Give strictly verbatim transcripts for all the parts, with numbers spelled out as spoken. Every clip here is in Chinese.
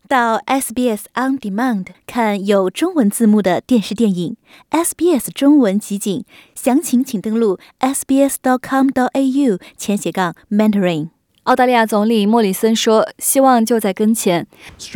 到 S B S On Demand 看有中文字幕的电视电影 S B S 中文集锦，详情请登录 s b s dot com dot a u 前斜杠 mentoring。澳大利亚总理莫里森说，希望就在跟前。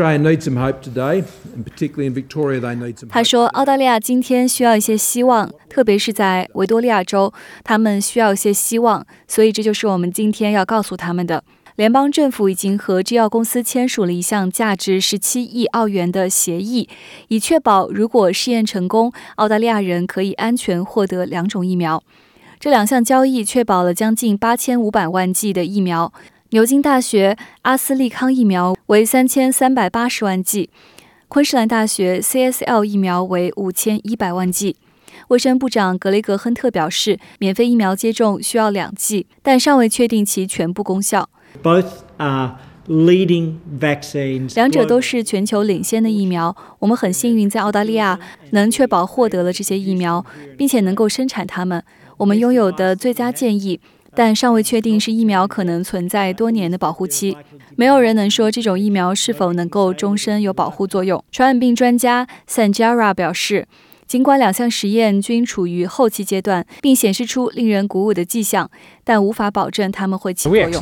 他说，澳大利亚今天需要一些希望，特别是在维多利亚州，他们需要一些希望，所以这就是我们今天要告诉他们的。联邦政府已经和制药公司签署了一项价值十七亿澳元的协议，以确保如果试验成功，澳大利亚人可以安全获得两种疫苗。这两项交易确保了将近八千五百万剂的疫苗，牛津大学阿斯利康疫苗为三千三百八十万剂，昆士兰大学 C S L 疫苗为五千一百万剂。卫生部长格雷格亨特表示，免费疫苗接种需要两剂，但尚未确定其全部功效。 Both are leading vaccines. 两者都是全球领先的疫苗。我们很幸运在澳大利亚能确保获得了这些疫苗，并且能够生产它们。我们拥有的最佳建议，但尚未确定是疫苗可能存在多年的保护期。没有人能说这种疫苗是否能够终身有保护作用。传染病专家 Sanjara 表示，尽管两项实验均处于后期阶段，并显示出令人鼓舞的迹象，但无法保证它们会起作用。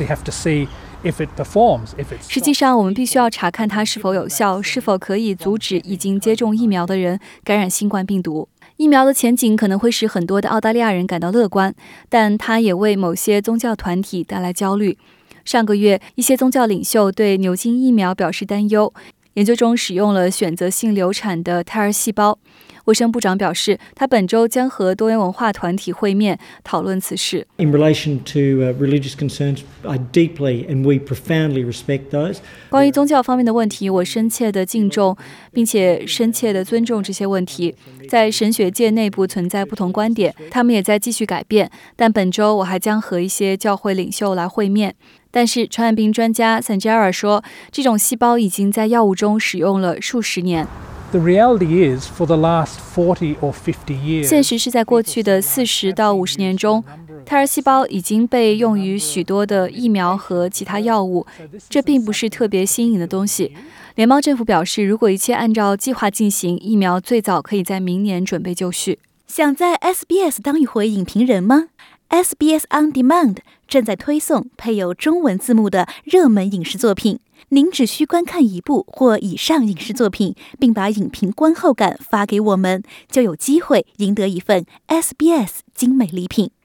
实际上，我们必须要查看它是否有效，是否可以阻止已经接种疫苗的人感染新冠病毒。疫苗的前景可能会使很多的澳大利亚人感到乐观，但它也为某些宗教团体带来焦虑。上个月，一些宗教领袖对牛津疫苗表示担忧，研究中使用了选择性流产的胎儿细胞。卫生部长表示，他本周将和多元文化团体会面，讨论此事。 In relation to uh, religious concerns, I deeply and we profoundly respect those. 关于宗教方面的问题，我深切的敬重，并且深切的尊重这些问题。在神学界内部存在不同观点，他们也在继续改变。但本周我还将和一些教会领袖来会面。但是，传染病专家 Sanjara 说，这种细胞已经在药物中使用了数十年。 The reality is, for the last forty or fifty years, 现实是在过去的四十到五十年中，胎儿细胞已经被用于许多的疫苗和其他药物，这并不是特别新颖的东西。联邦政府表示，如果一切按照计划进行，疫苗最早可以在明年准备就绪。想在 S B S 当一回影评人吗？ S B S On Demand 正在推送配有中文字幕的热门影视作品。您只需观看一部或以上影视作品，并把影评观后感发给我们，就有机会赢得一份 S B S 精美礼品。